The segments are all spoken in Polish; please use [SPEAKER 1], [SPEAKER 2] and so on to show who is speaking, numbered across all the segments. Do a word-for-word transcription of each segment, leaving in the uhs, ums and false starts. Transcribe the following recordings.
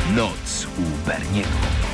[SPEAKER 1] Noc u Berniego.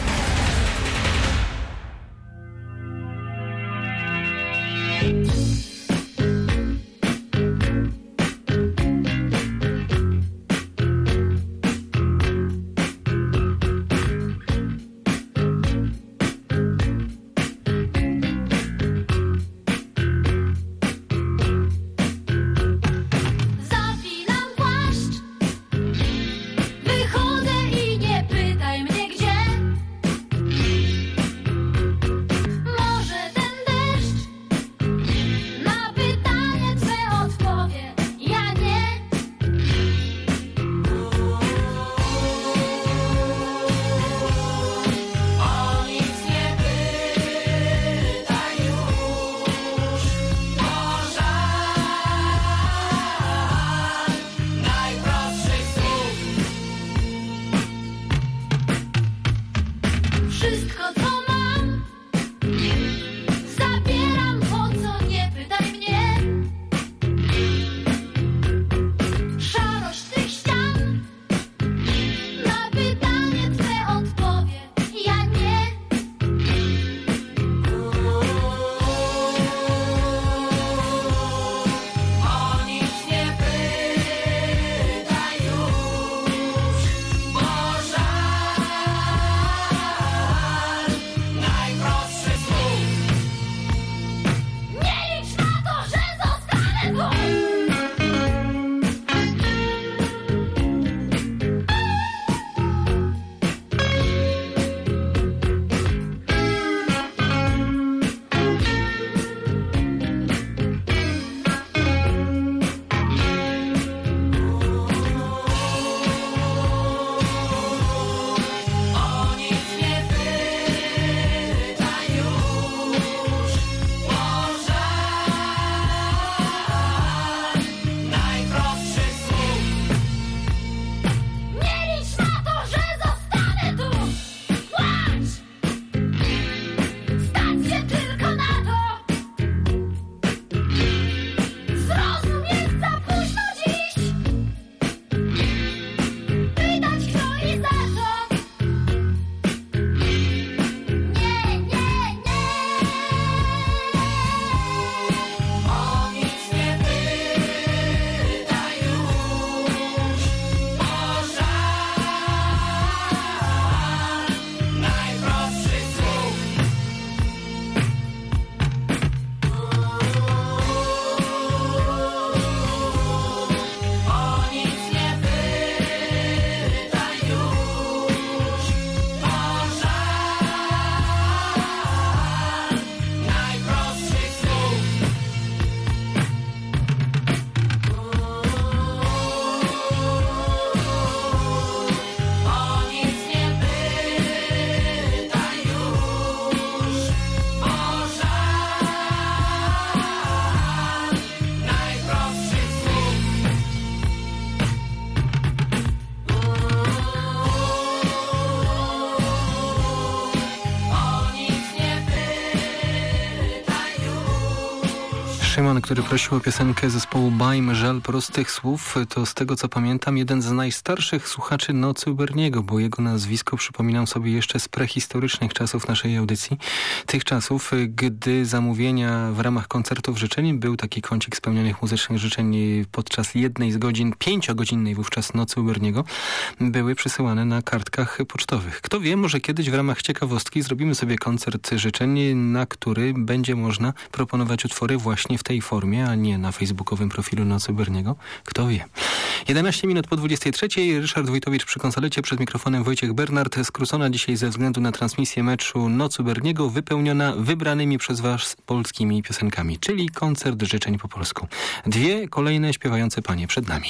[SPEAKER 2] Szymon, który prosił o piosenkę zespołu Bajm, żal prostych słów, to z tego co pamiętam jeden z najstarszych słuchaczy Nocy u Berniego, bo jego nazwisko przypominam sobie jeszcze z prehistorycznych czasów naszej audycji. Tych czasów, gdy zamówienia w ramach koncertów życzeń, był taki kącik spełnionych muzycznych życzeń podczas jednej z godzin, pięciogodzinnej wówczas Nocy u Berniego, były przesyłane na kartkach pocztowych. Kto wie, może kiedyś w ramach ciekawostki zrobimy sobie koncert życzeń, na który będzie można proponować utwory właśnie w tej formie, a nie na facebookowym profilu Nocy u Berniego. Kto wie. jedenaście minut po dwudziestej trzeciej. Ryszard Wojtowicz przy konsolecie, przed mikrofonem Wojciech Bernard. Skrócona dzisiaj ze względu na transmisję meczu Nocy u Berniego, wypełniona wybranymi przez was polskimi piosenkami, czyli koncert życzeń po polsku. Dwie kolejne śpiewające panie przed nami.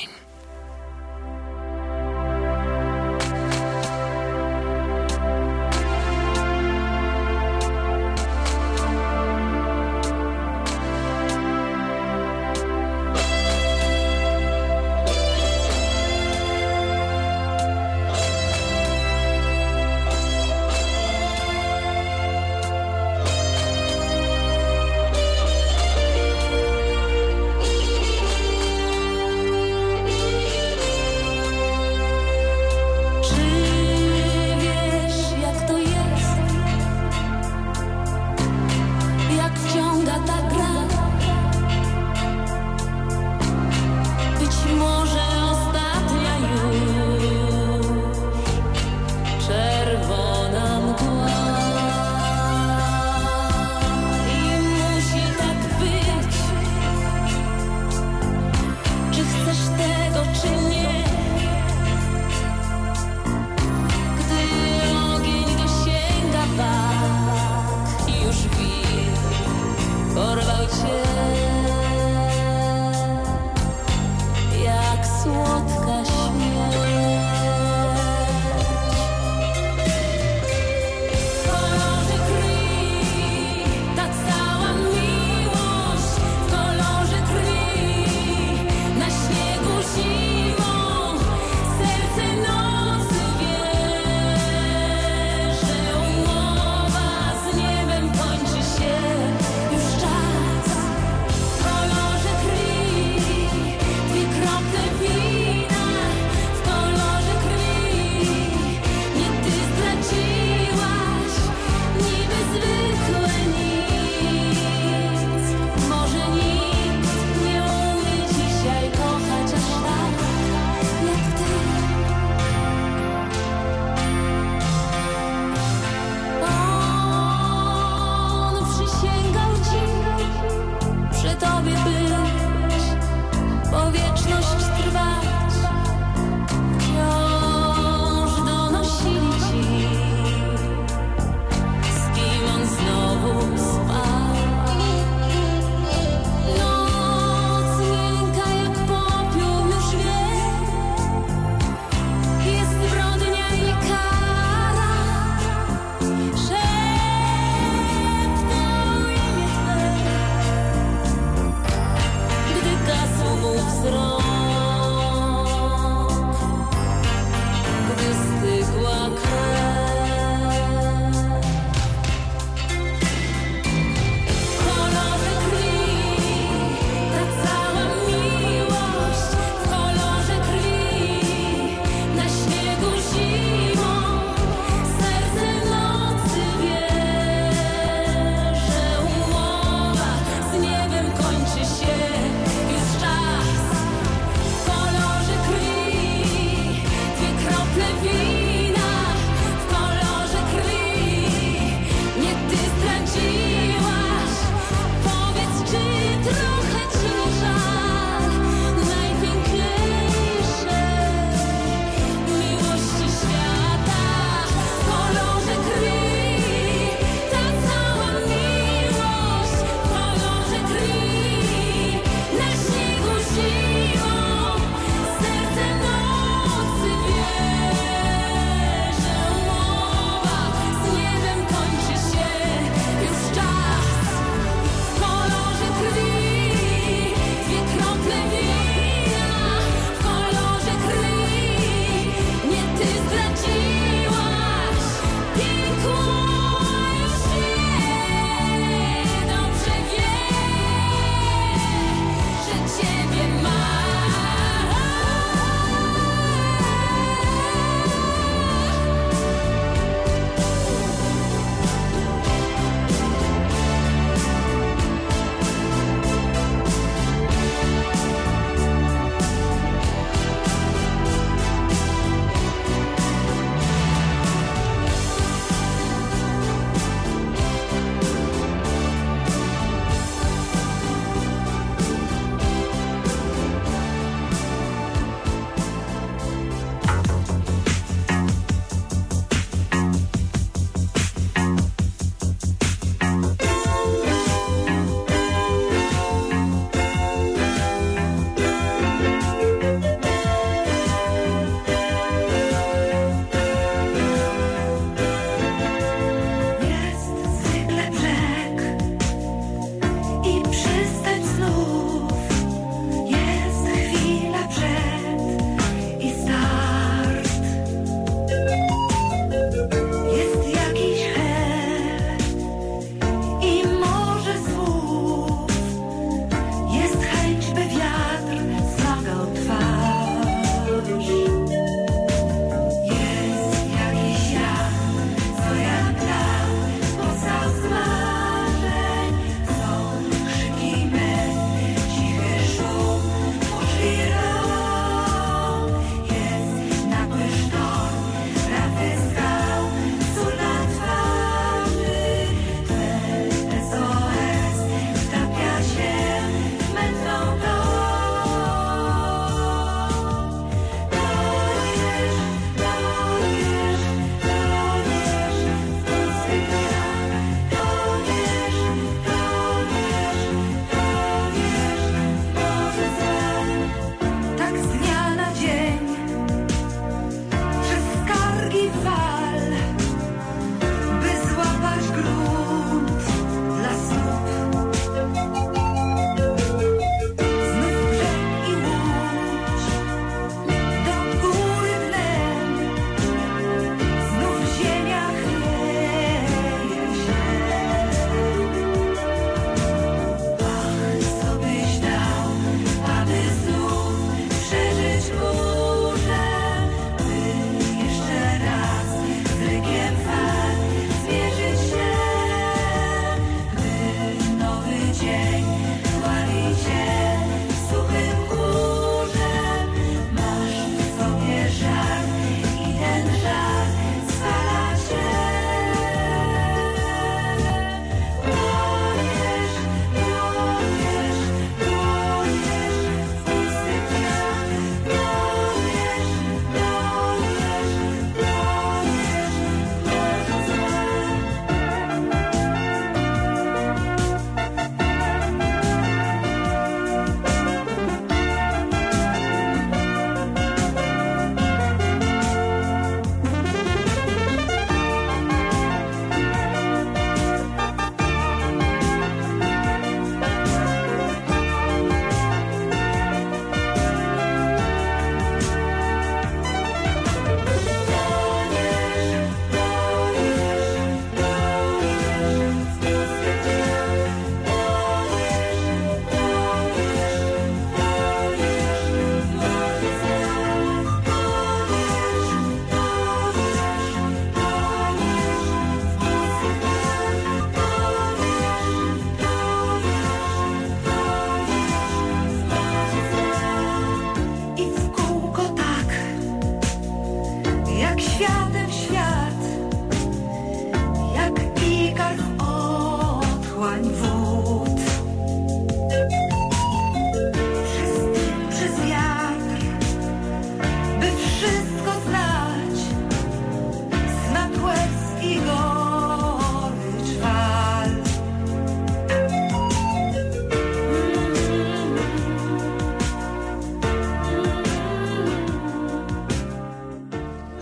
[SPEAKER 3] Thank you.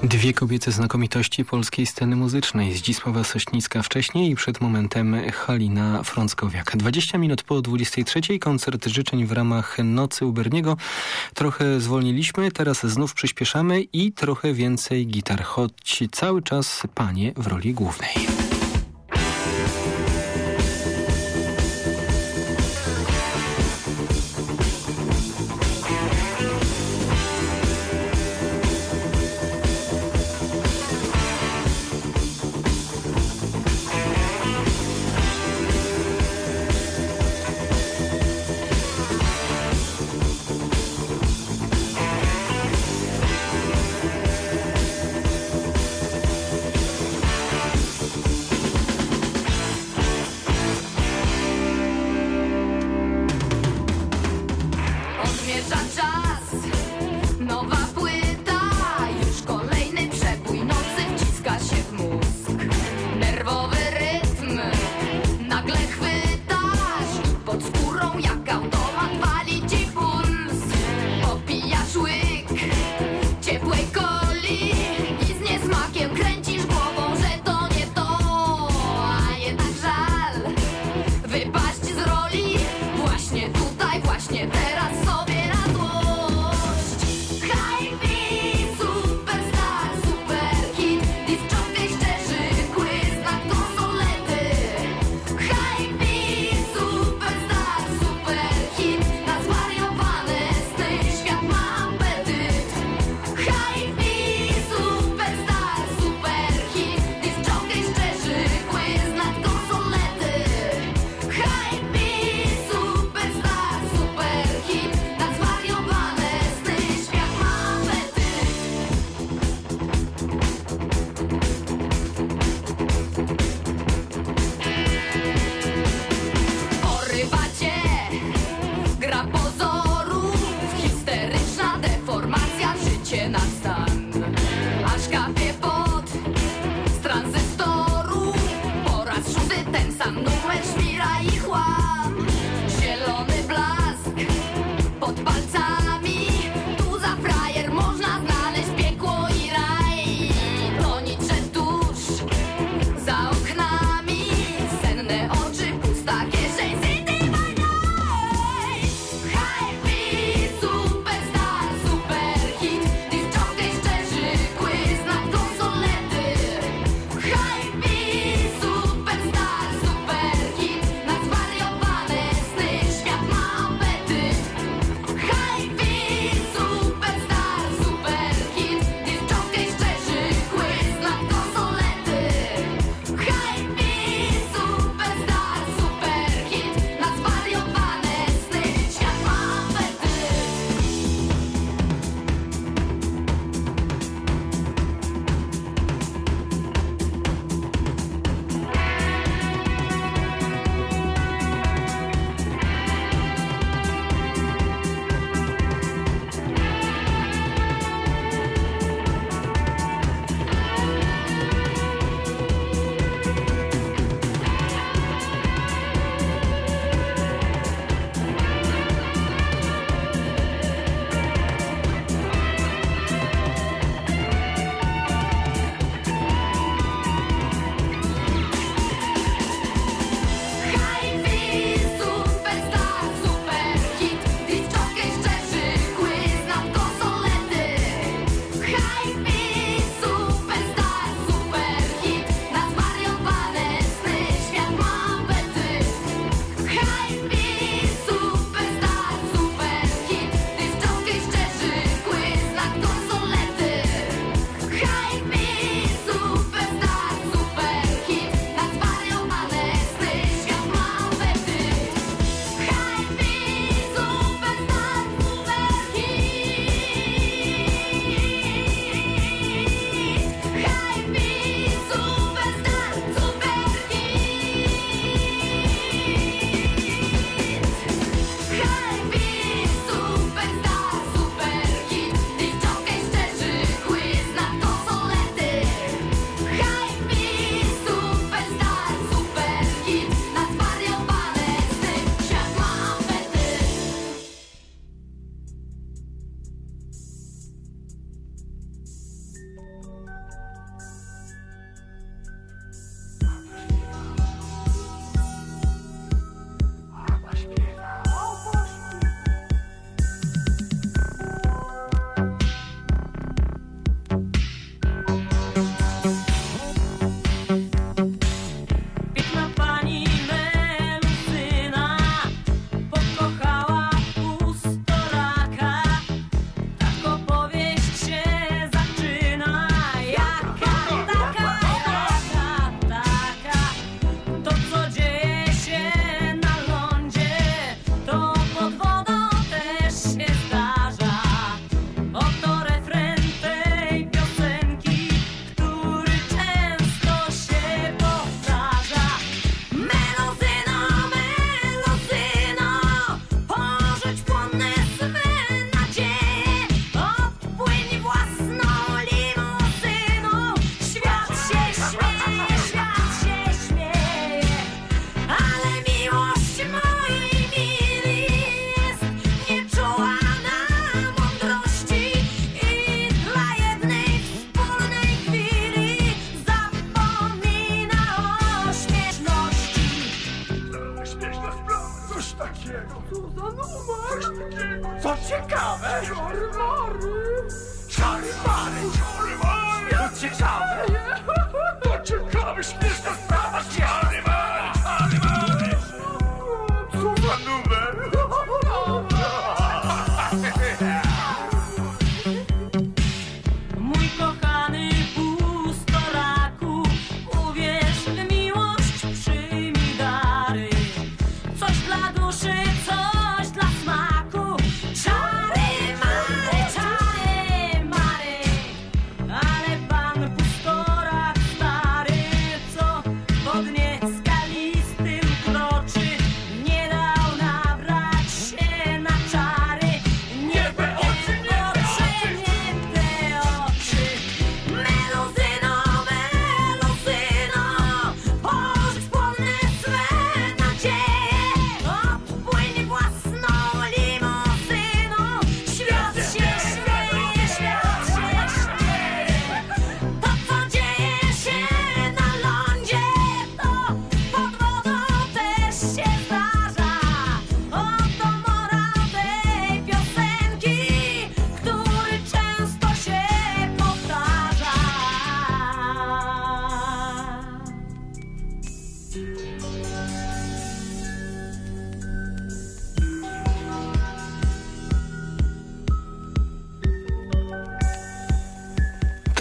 [SPEAKER 2] Dwie kobiece znakomitości polskiej sceny muzycznej. Zdzisława Sośnicka wcześniej i przed momentem Halina Frąckowiak. dwadzieścia minut po dwudziestej trzeciej koncert życzeń w ramach Nocy u Berniego. Trochę zwolniliśmy, teraz znów przyspieszamy i trochę więcej gitar, choć cały czas panie w roli głównej.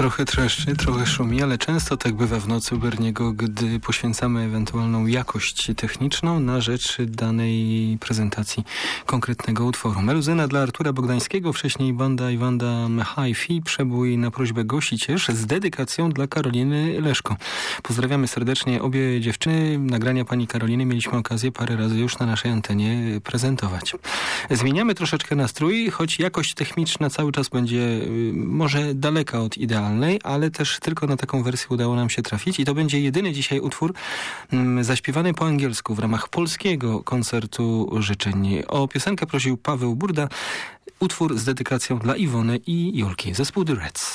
[SPEAKER 2] Trochę trzeszczy, trochę szumi, ale często tak bywa w nocy u Berniego, gdy poświęcamy ewentualną jakość techniczną na rzecz danej prezentacji konkretnego utworu. Meluzyna dla Artura Bogdańskiego, wcześniej banda i Wanda Hi-Fi, przebój na prośbę Gosi Ciesz z dedykacją dla Karoliny Leszko. Pozdrawiamy serdecznie obie dziewczyny. Nagrania pani Karoliny mieliśmy okazję parę razy już na naszej antenie prezentować. Zmieniamy troszeczkę nastrój, choć jakość techniczna cały czas będzie może daleka od idealnej, ale też tylko na taką wersję udało nam się trafić i to będzie jedyny dzisiaj utwór mm, zaśpiewany po angielsku w ramach polskiego koncertu życzeń. O piosenkę prosił Paweł Burda, utwór z dedykacją dla Iwony i Julki, zespół The Reds.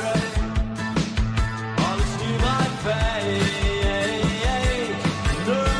[SPEAKER 3] Girl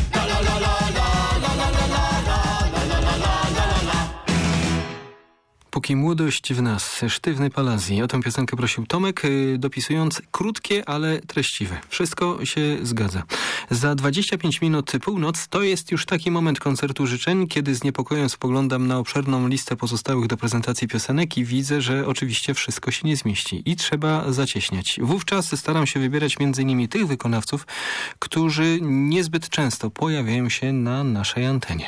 [SPEAKER 3] La la la la la la la la la la la la la la la.
[SPEAKER 2] Póki młodość w nas, Sztywny Palazzi. O tę piosenkę prosił Tomek, dopisując krótkie, ale treściwe. Wszystko się zgadza. Za dwadzieścia pięć minut północ to jest już taki moment koncertu życzeń, kiedy z niepokojem spoglądam na obszerną listę pozostałych do prezentacji piosenek i widzę, że oczywiście wszystko się nie zmieści i trzeba zacieśniać. Wówczas staram się wybierać między innymi tych wykonawców, którzy niezbyt często pojawiają się na naszej antenie.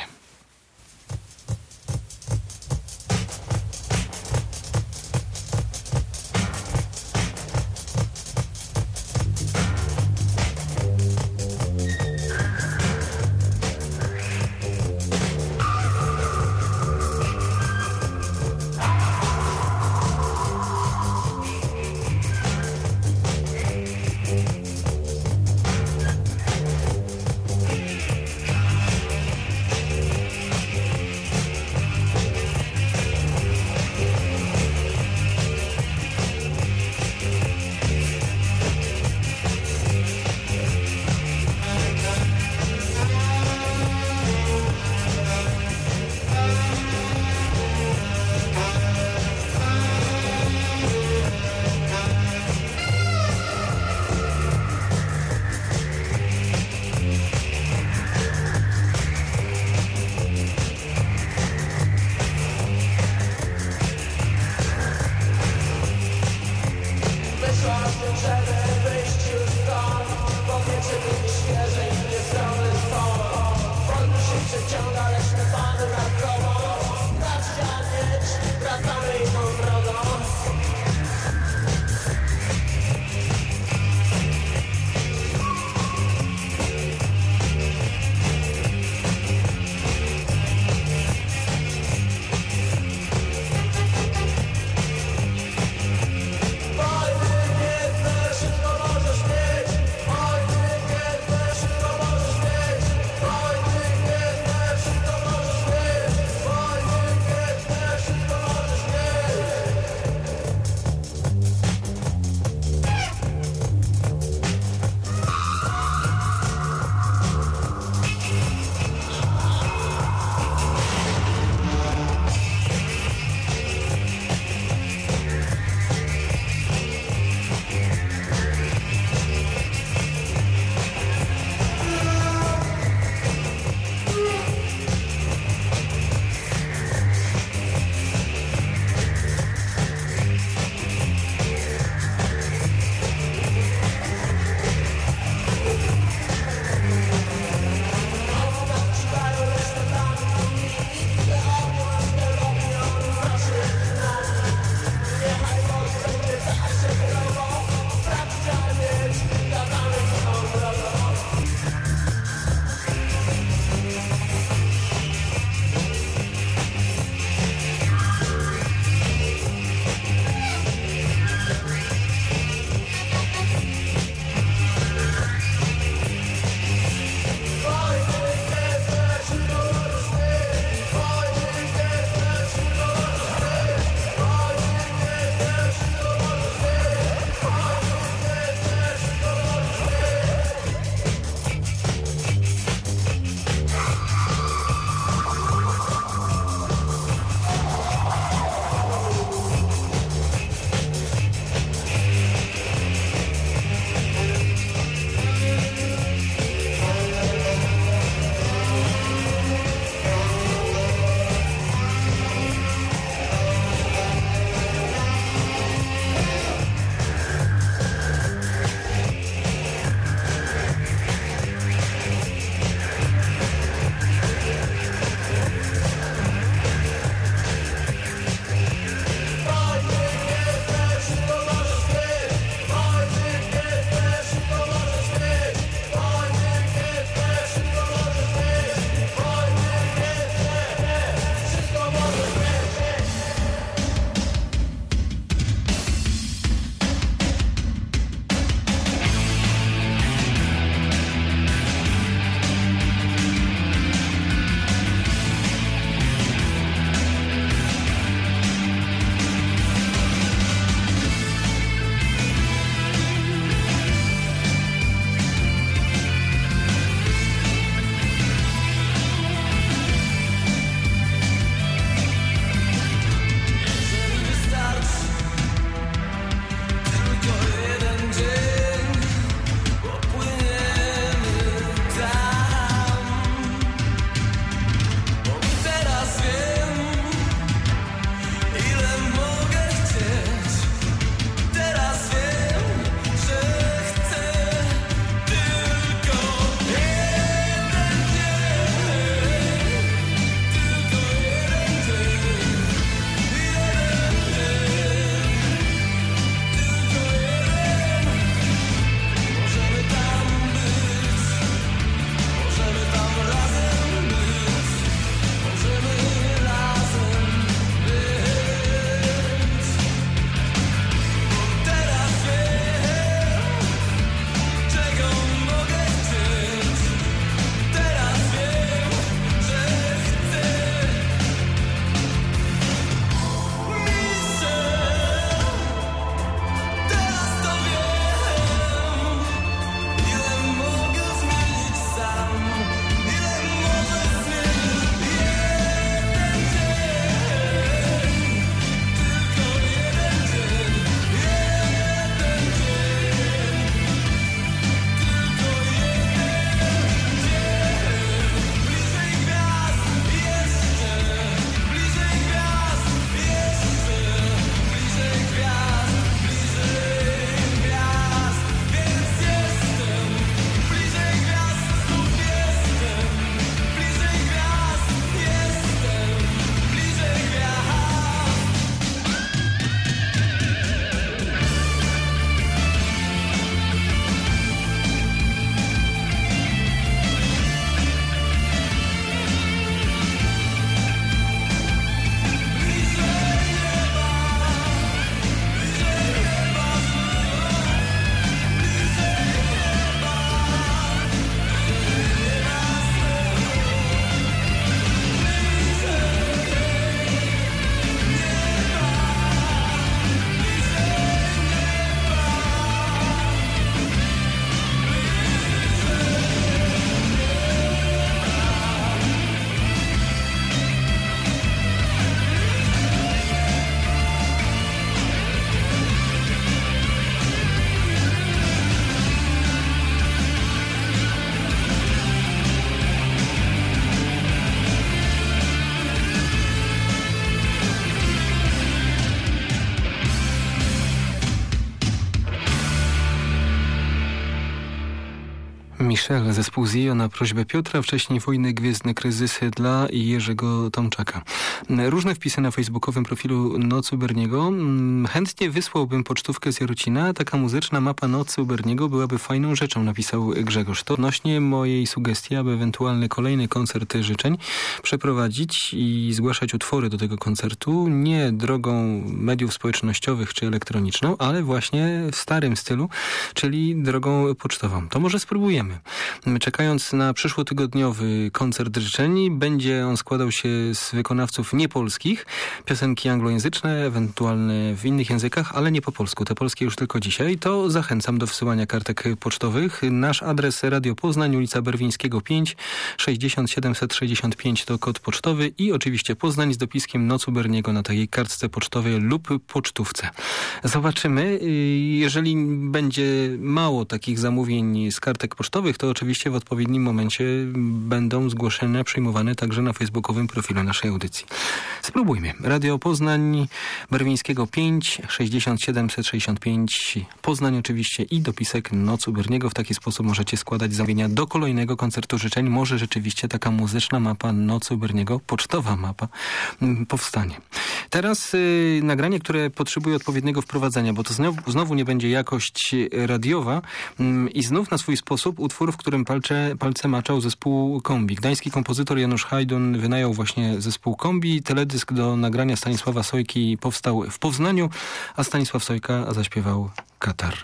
[SPEAKER 2] Michel, zespół Zio na prośbę Piotra, wcześniej Wojny Gwiezdne Kryzysy dla Jerzego Tomczaka. Różne wpisy na facebookowym profilu Nocy u Berniego. Chętnie wysłałbym pocztówkę z Jarocina. Taka muzyczna mapa Nocy u Berniego byłaby fajną rzeczą, napisał Grzegorz. To odnośnie mojej sugestii, aby ewentualny kolejny koncert życzeń przeprowadzić i zgłaszać utwory do tego koncertu nie drogą mediów społecznościowych czy elektroniczną, ale właśnie w starym stylu, czyli drogą pocztową. To może spróbujemy. Czekając na przyszłotygodniowy koncert życzeń, będzie on składał się z wykonawców niepolskich, piosenki anglojęzyczne, ewentualne w innych językach, ale nie po polsku. Te polskie już tylko dzisiaj. To zachęcam do wsyłania kartek pocztowych. Nasz adres Radio Poznań, ulica Berwińskiego pięć, sześćdziesiąt siedemset sześćdziesiąt pięć to kod pocztowy i oczywiście Poznań z dopiskiem Noc u Berniego na takiej kartce pocztowej lub pocztówce. Zobaczymy. Jeżeli będzie mało takich zamówień z kartek pocztowych, to oczywiście w odpowiednim momencie będą zgłoszenia przyjmowane także na facebookowym profilu naszej audycji. Spróbujmy. Radio Poznań, Berwińskiego pięć, sześćdziesiąt siedemset sześćdziesiąt pięć, Poznań oczywiście i dopisek Noc u Berniego. W taki sposób możecie składać zamówienia do kolejnego koncertu życzeń. Może rzeczywiście taka muzyczna mapa Nocy u Berniego, pocztowa mapa, powstanie. Teraz y, nagranie, które potrzebuje odpowiedniego wprowadzenia, bo to znowu, znowu nie będzie jakość radiowa y, i znów na swój sposób utwór, w którym palce, palce maczał zespół Kombi. Gdański kompozytor Janusz Hajdun wynajął właśnie zespół Kombi. Teledysk do nagrania Stanisława Sojki powstał w Poznaniu, a Stanisław Sojka zaśpiewał Katar.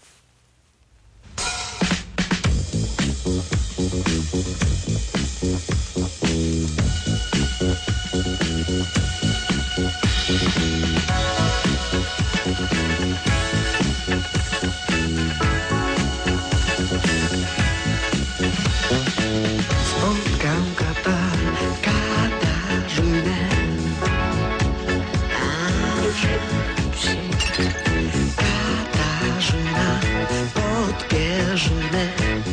[SPEAKER 4] Spotkał Katar, Katarzynę, Katarzyna pod Pierzynę,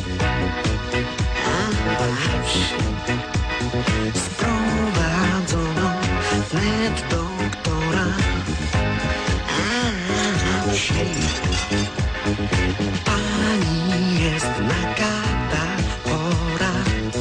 [SPEAKER 4] sprowadzono wnet doktora, a wsi pani jest na Katar pora.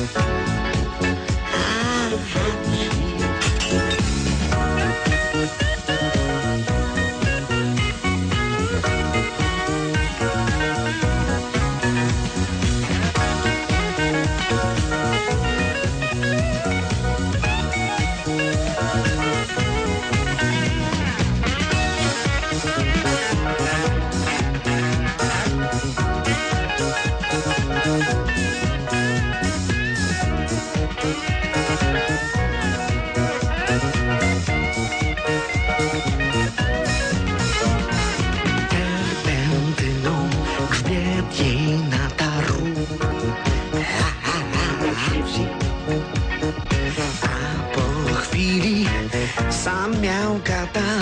[SPEAKER 4] Terpentyną grzbiet jej natarł, a po chwili sam miał katar.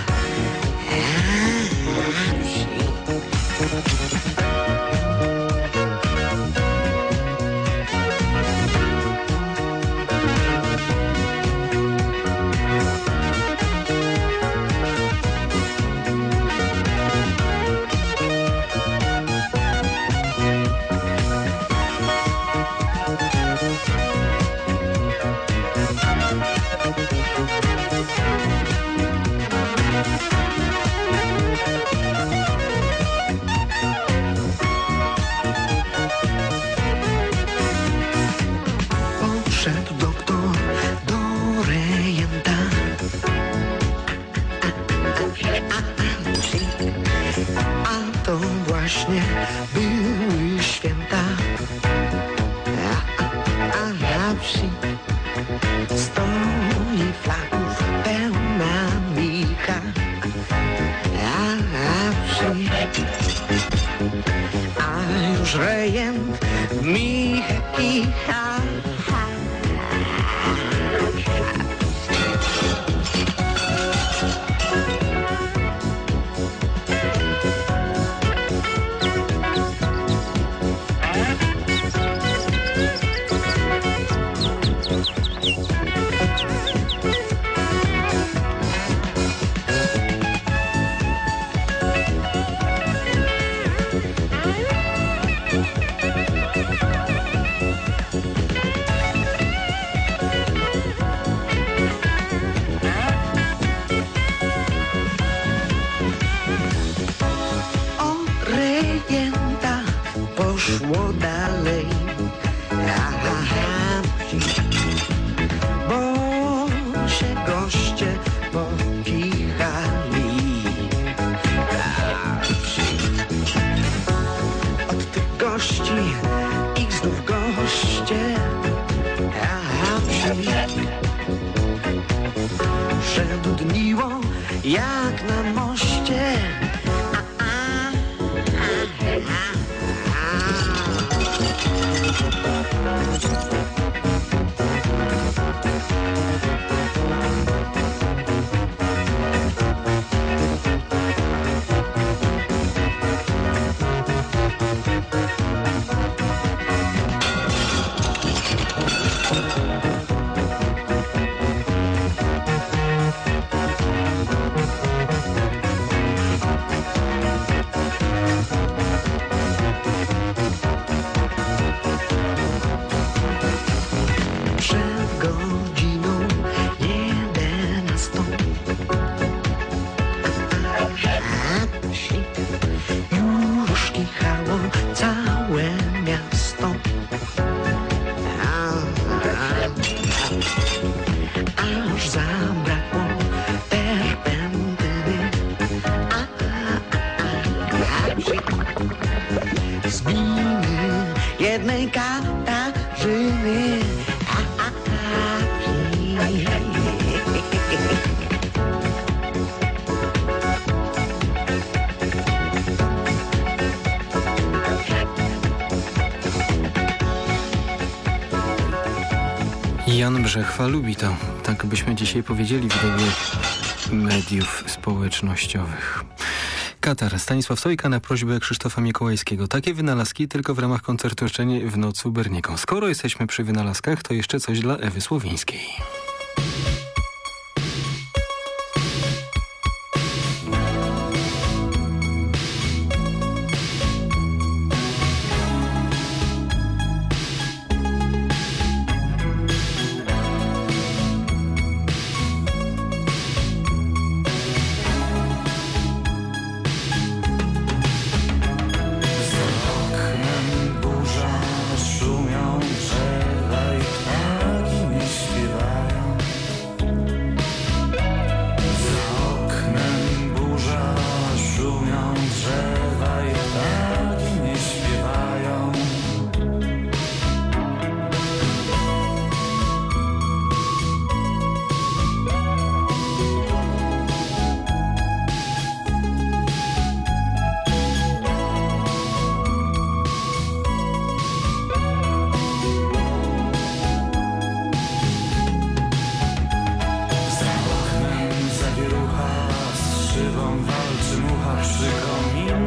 [SPEAKER 4] Podszedł doktor do rejenta, a to właśnie były święta. A na wsi stoi flaków pełna micha. A na wsi, a już rejent micha kicha. szło dalej. Aha, bo się goście pokichali. Od tych gości ich znów goście. Aha, że dniło jak na moście. Jednej Katarzyny.
[SPEAKER 2] Jan Brzechwa lubi to. Tak byśmy dzisiaj powiedzieli w dobie mediów społecznościowych. Katar. Stanisław Sojka na prośbę Krzysztofa Mikołajskiego. Takie wynalazki tylko w ramach koncertu Szczenie w nocy u Berniego. Skoro jesteśmy przy wynalazkach, to jeszcze coś dla Ewy Słowińskiej.
[SPEAKER 5] Walczy mucha przy kominie.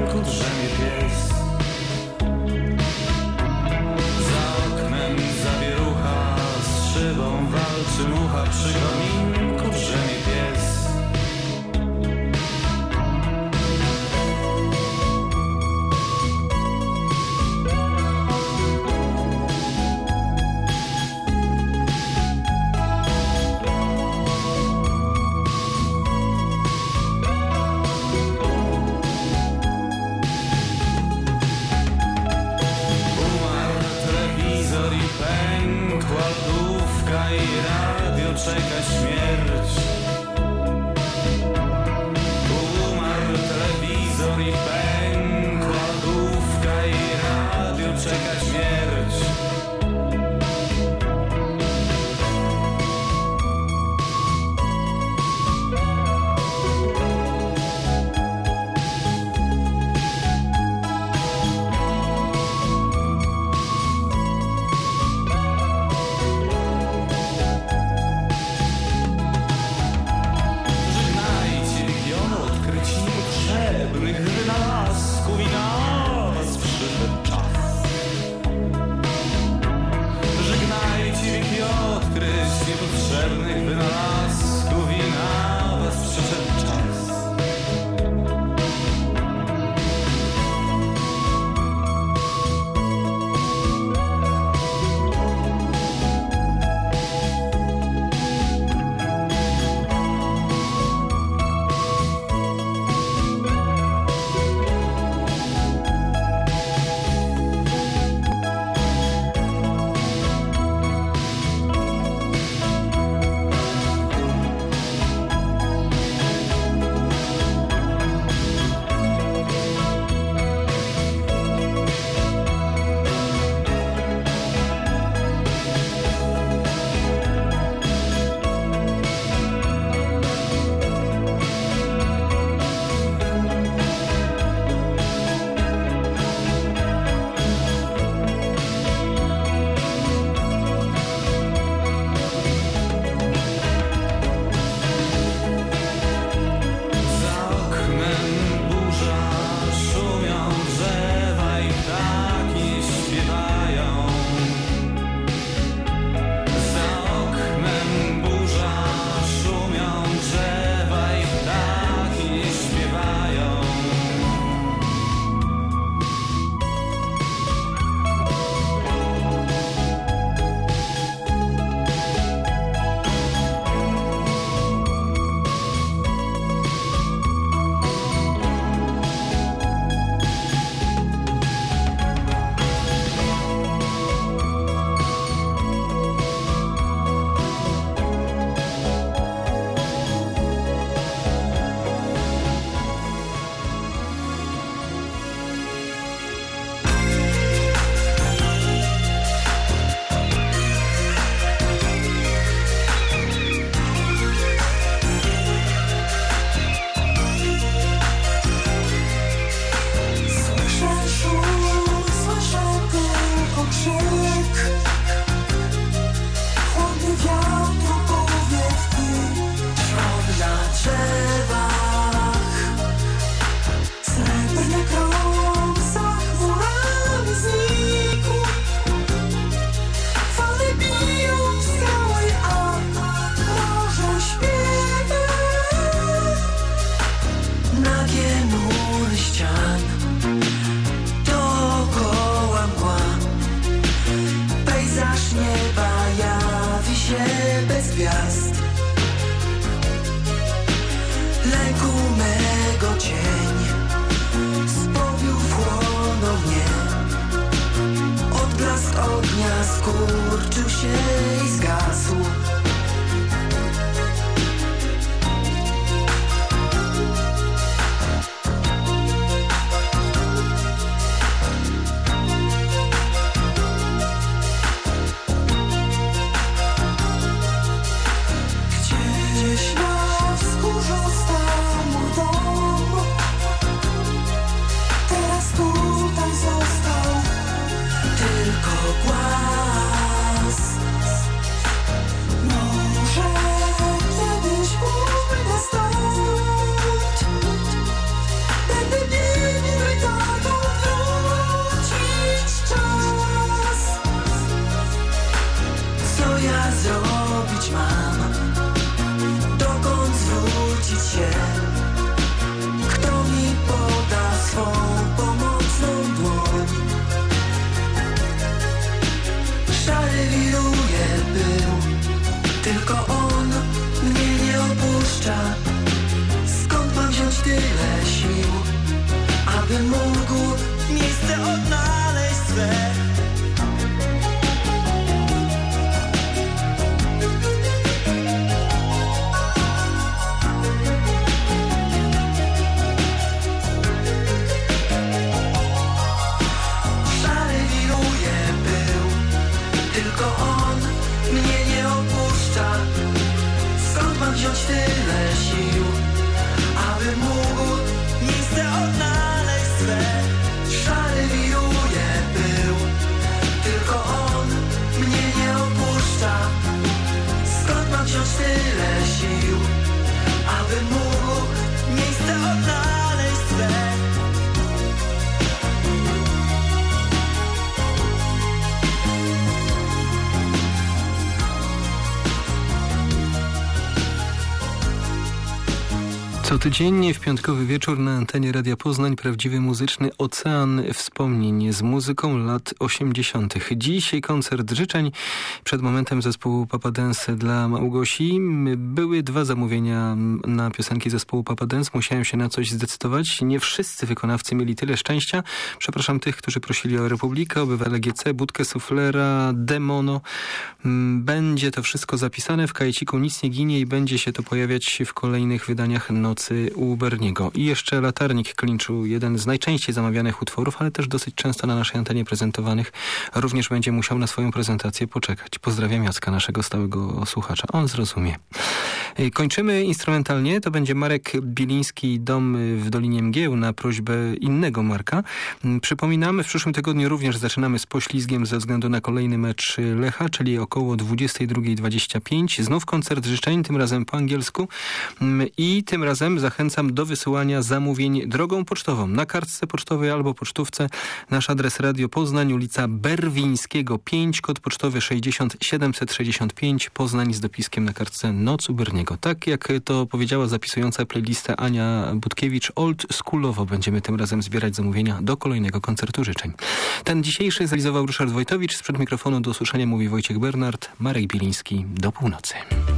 [SPEAKER 2] Cotydziennie w piątkowy wieczór na antenie Radia Poznań prawdziwy muzyczny ocean wspomnień z muzyką lat osiemdziesiątych. Dziś koncert życzeń. Przed momentem zespołu Papa Dance dla Małgosi. Były dwa zamówienia na piosenki zespołu Papa Dance. Musiałem się na coś zdecydować. Nie wszyscy wykonawcy mieli tyle szczęścia. Przepraszam tych, którzy prosili o Republikę, Obywatele G C, Budkę Suflera, Demono. Będzie to wszystko zapisane w kajeciku Nic nie ginie i będzie się to pojawiać w kolejnych wydaniach Nocy u Berniego. I jeszcze Latarnik Klinczu, jeden z najczęściej zamawianych utworów, ale też dosyć często na naszej antenie prezentowanych, również będzie musiał na swoją prezentację poczekać. Pozdrawiam Jacka, naszego stałego słuchacza. On zrozumie. Kończymy instrumentalnie. To będzie Marek Biliński, Dom w Dolinie Mgieł, na prośbę innego Marka. Przypominamy, w przyszłym tygodniu również zaczynamy z poślizgiem ze względu na kolejny mecz Lecha, czyli około dwudziestej drugiej dwadzieścia pięć. Znów koncert życzeń, tym razem po angielsku. I tym razem zachęcam do wysyłania zamówień drogą pocztową. Na kartce pocztowej albo pocztówce. Nasz adres Radio Poznań, ulica Berwińskiego pięć, kod pocztowy sześćdziesiąt siedemset sześćdziesiąt pięć, Poznań, z dopiskiem na kartce Noc u Berniego. Tak jak to powiedziała zapisująca playlistę Ania Budkiewicz, old schoolowo będziemy tym razem zbierać zamówienia do kolejnego koncertu życzeń. Ten dzisiejszy zrealizował Ryszard Wojtowicz. Sprzed mikrofonu do usłyszenia mówi Wojciech Bernard. Marek Biliński. Do północy.